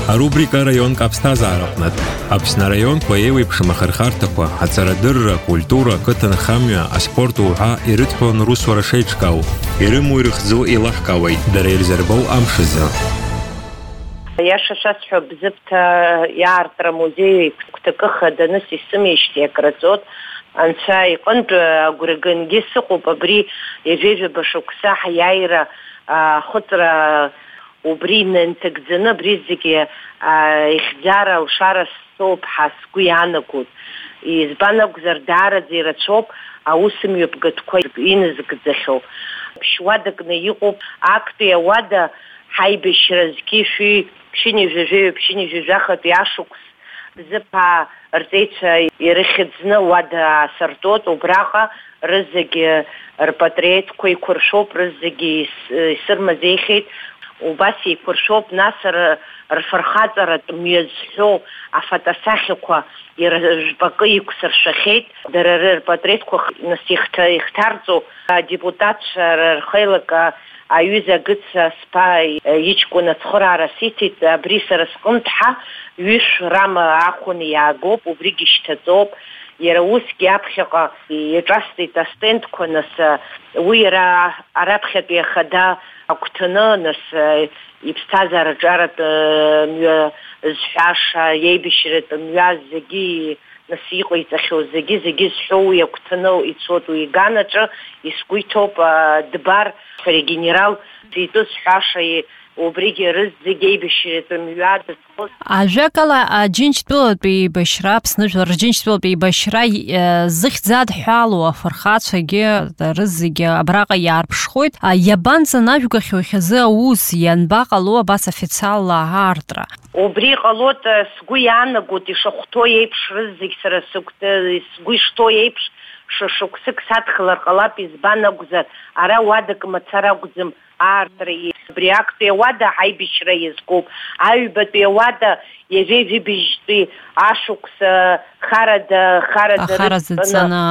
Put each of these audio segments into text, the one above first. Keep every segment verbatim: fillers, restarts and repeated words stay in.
Арубрика район капстазаарапнат. Аԥсны раионқәа еиуеиԥшым ахырхарҭақәа, аҵарадырра, акультура, ақыҭанхамҩа, аспорт уҳәа ирыҭԥаланы русура шеиҿкаау, ирымоу ирыхӡо еилаҳкаауеит, дара ирзырбоу амшазы. Иаша шасҳәо Бзыԥҭа иаартра музеи гәҭакыха даныс исымеижьҭеи акраҵот, анцәа иҟынтә агәра-гангьы сыҟоуп абри ҩажәа шықәса ҳиааира ахыҵра убри нанҭагӡаны абри зегьы ихьӡара алшара соуп ҳәа сгәы иаанагоит. Избан акәзар даараӡа ирацәоуп аусмҩа бгатәқәа иназгӡахьоу. Ԥшь-уадакны иҟоуп актәи ауада ҳаибашьразгьы ԥшьынҩажәажәаҩ ԥшьынҩажәажәахатәи ашықәс Бзыԥаа рҵеицәа ирыхьӡны уада аасыртәот, убраҟа рызегьы рпатреҭқәа еиқәыршәоуп, рызегьы исырмазеихьеит. Убас еиқәыршәоуп, нас рфырхаҵаратә мҩа зҳәоу афотосахьақәа ржәпакы иқәсыршәахьеит. Дара рпатреҭқәа нас ихҭарҵо адепутатцәа рхеилак аҩыза Гыца Сԥа иҷкәын ацхыраара сиҭеит, абри сара сҟынтә ҩышә рама ахәаны иаагоуп, убригьы шьҭаҵоуп. Иара усгьы аԥхьаҟа иҿасҵеит астендқәа, нас уи иара араԥхьатәи ахада агәҭаны, нас иԥсҭазаараҿы аратә мҩа зҳәаша, иеибашьратә мҩа зегьы нас иҟаиҵахьоу зегьы зегьы зҳәоу уи агәҭаны ицоит, уи иганаҿы исгәы иҭоуп Дбар регенерал зитәыз ҳәаша убригьы рызегьы еибашьратә мҩа дазхоз. Ажәакала Аџьынџьтәылатәи еибашьра, Аԥсны жәлар рџьынџьтәылатәи еибашьра зыхьӡадҳәалоу афырхацәагьы рызегьы абраҟа иаарԥшхоит. Иабанӡан ажәгахьоу иахьазы аус, ианбаҟало абас официалла аартра? Убри ҟалот, сгәы иаанагоит ишахәҭоу еиԥш рызегьы сара сгәы ишҭоу еиԥш шықәсык садхалар ҟалап, избан акәзар ара уадак мацара акәӡам аартра. Абри актәи ауада ҳаибашьра иазкуп, аҩбатәи ауада ҩажәеижәибжьтәи ашықәс харада харада рыҵаны,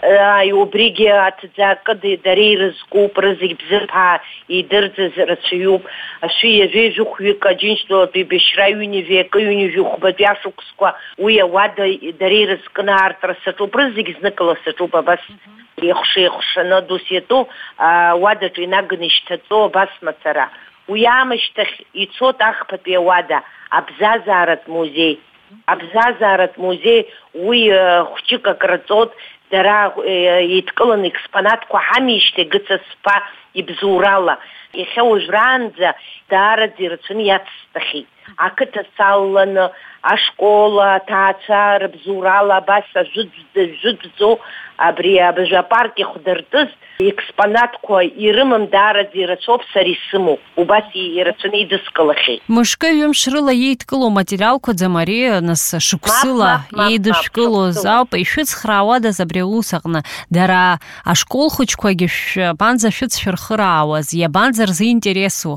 убригьы аҭӡаакы дара ирызкуп, рызегьы Бзыԥаа идырӡыз рацәаҩуп. Ашәи ҩажәеижәыхәҩык Аџьынџьтәылатәи еибашьра ҩынҩажәи акы ҩынҩажәи хәбатәи ашықәсқәа уи ауада дара ирызкны аартра саҿуп, рызегьы зныкала саҿуп, абас еихәша-еихәшаны дус иатәу ауадаҿы инаганы ишьҭаҵоу абас мацара. Уи аамышьҭахь ицоит ахԥатәи ауада абзазааратә музеи. Абзазааратә музеи уи хәҷык акраҵот, дара еидкыланы експонатқәа ҳамеижьҭеи Гыца Сԥа ибзоурала. Иахьа уажәраанӡа даараӡа ирацәаны иацсҵахьеит. Ақыҭа салланы, ашкола, аҭаацәа рыбзоурала абас ажәытәӡо абри абыжәапарк ихәдартыз експонатқәа ирымам даараӡа ирацәоуп, сара исымоуп. Убас ирацәаны идыскылахьеит. Мышкы ҩымш рыла еидкылоу материалқәаӡам ари, нас шықәсыла еидышәкылоз ауп. Ишәыцхраауадаз абри аус аҟны, дара ашкол хәыҷқәагьы шәбанӡа шәыцшәырхыраауаз, иабанӡа рзинтересу?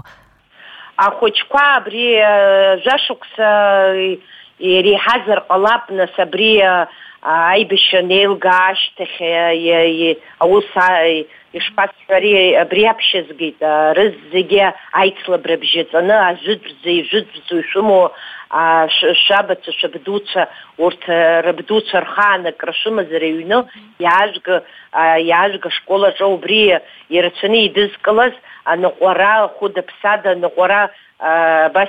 Ахәыҷқәа абри жәашықәса иреиҳазар ҟалап, нас абри аибашьра неилгаа ашьҭахь аус ишԥасҳәари, абри аԥшьызгеит, рызегьы аицлабра бжьаҵаны ажәытәӡа ижәытәӡо ишәымоу шабацәа, шабдуцәа, урҭ рабдуцәа рхаанакра шәымазар аҩны иаажәга иаажәга ашколаҿы убри ирацәаны идызкылаз аныҟәара, хәыда-ԥсада аныҟәара абас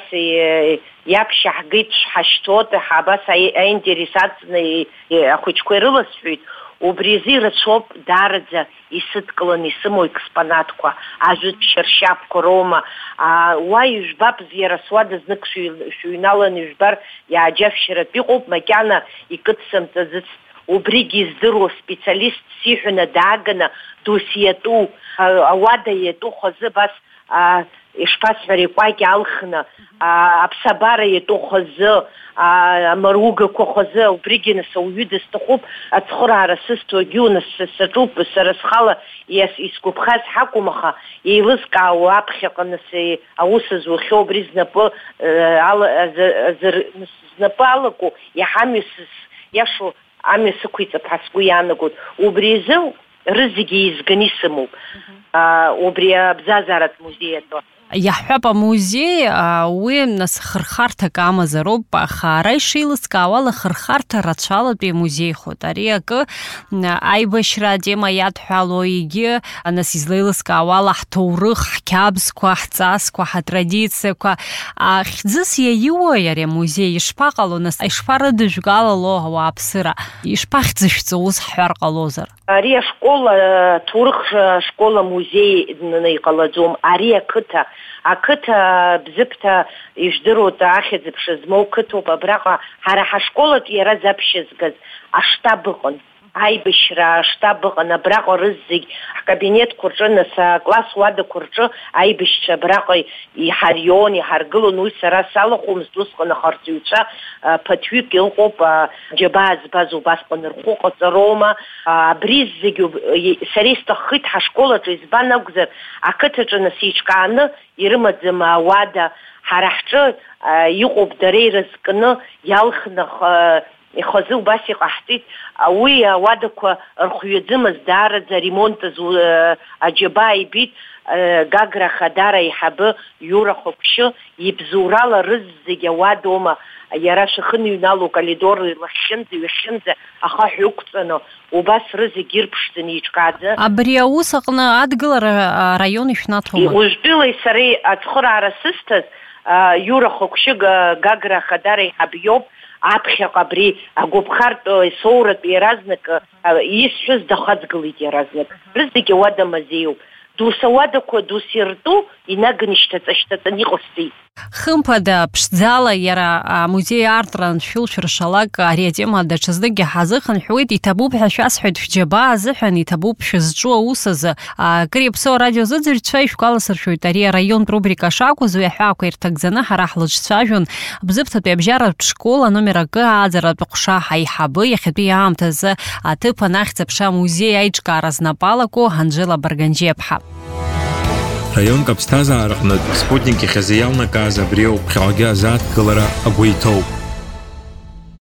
иаԥшьаҳгеит шҳашьҭоуп, абас аинтерес аҵны ахәыҷқәа ирыласҳәоит. Убри азы ирацәоуп даараӡа исыдкыланы исымоу експонатқәа, ажәытә ршьапқәа роума. Уа ижәбап, иара суада знык шәыҩналаны ижәбар иааџьафшьаратә иҟоуп, макьана икыдсымҵаӡыц. Убригьы издыруа специалист сиҳәаны дааганы досиатәу, ауада иатәу хазы бас ишԥасҳәари, икәакьа алхны, аԥсабара иатәу хазы, амаругақәа хазы, убригьы нас ауаҩы дысҭахуп, ацхыраара сызҭогьы нас саҿуп, сара схала исгәаԥхаз ҳакәым, аха еилызкаауа аԥхьаҟа нас аус зуахьоу убри знапы знапы алаку иаҳамҩа иашоу амҩа сықәиҵап ҳәа сгәы иаанагоит. Убри азы рызегьы еизганы исымоуп. Убри абзазааратә музеи атәы. Иаҳҳәап амузеи уи нас хырхарҭак амазароуп, аха ара ишеилыскаауа ала хырхарҭа рацәалатәи амузеихоит. Ари акы аибашьра атема иадҳәало, егьи нас излеилыскаауа ала ҳҭоурых, ҳқьабзқәа, ҳҵасқәа, ҳатрадициақәа. Хьӡыс иаиуои ари амузеи? Ишԥаҟало нас? Ишԥарыдыжәгалало ауааԥсыра? Ишԥахьӡышәҵо ус ҳҳәар ҟалозар? Ари ашкола, ҭоурых школа музеи иҟалаӡом. Ари ақыҭа ақыҭа бзыԥҭа иждыруа ахьӡ-ԥша змоу қыҭоуп. Абраҟа ҳара ҳашколаҿ иара заԥшьызгаз аштаб ыҟан, аибашьра аштаб ыҟан. Абраҟа рыззегь ҳкабинетқәа рҿы, нас акласс уадақәа рҿы аибашьцәа абраҟа иҳарион, иҳаргылон. Уи сара салахәымызт усҟан, аха арҵаҩцәа ԥыҭҩык иҟоуп, џьабаа збаз убасҟан рхәы ҟаҵароума. Абри зегь сара исҭаххеит ҳашколаҿы, избан акәзар ақыҭаҿы нас еиҿкааны ирымаӡам ауада. Ҳара ҳҿы иҟоуп дара ирызкны иалхны ихазы убас иҟаҳҵеит. Уи ауадақәа рхҩаӡымыз, даараӡа ремонтыз аџьабаа ибит. Гагра Хадара иҳабы Иура Хәаԥшьы ибзоурала рыззегь ауадоума, иара шәахыныҩнало коридор лахьынӡа ҩахьынӡа ахаҳә ықәҵаны убас рызегь ирԥшӡаны иҿкааӡа. Абри аус аҟны адгылара араион ишәнаҭома? Уажәтәылеи сареи ацхыраара сысҭаз Иура Хәаԥшьы Гагра Хадара иҳаб иоуп. Аԥхьаҟа абри агәаԥхартә соуратә иаразнак исҳәыз дахаҵгылеит иаразнак. Рызегь ауада мазеиуп. Дус ауадақәа дус иртәу инаган ишьҭаҵа-шьҭаҵаны иҟасҵеит. Хымԥада ԥшӡала иара амузеи артра аншәылшәыршалак ари атема даҽазныкгьы ҳазыхынҳәуеит. Иҭабуп ҳәа шәасҳәоит, шәџьабаа азыҳәан иҭабуп шәызҿу аус азы. Акыр иаԥсоу арадиозыӡырҩцәа ишәгәаласыршәоит, ари араионтә рубрика шакәыз уи аҳәаақәа ирҭагӡаны ҳара ҳлыҿцәажәон Бзыԥҭатәи абжьаратә школа номер акы ааӡаратә ҟәша аиҳабы иахьатәи аамҭазы аҭыԥ анахьӡ-аԥша амузеи аиҿкаара знапалаку Анжела Барганџьиаԥҳа. Раионк аԥсҭазаара аҟнытә спутник ихазы иалнакааз абри ауп ԥхьаҟагьы азааҭгылара агәы иҭоуп.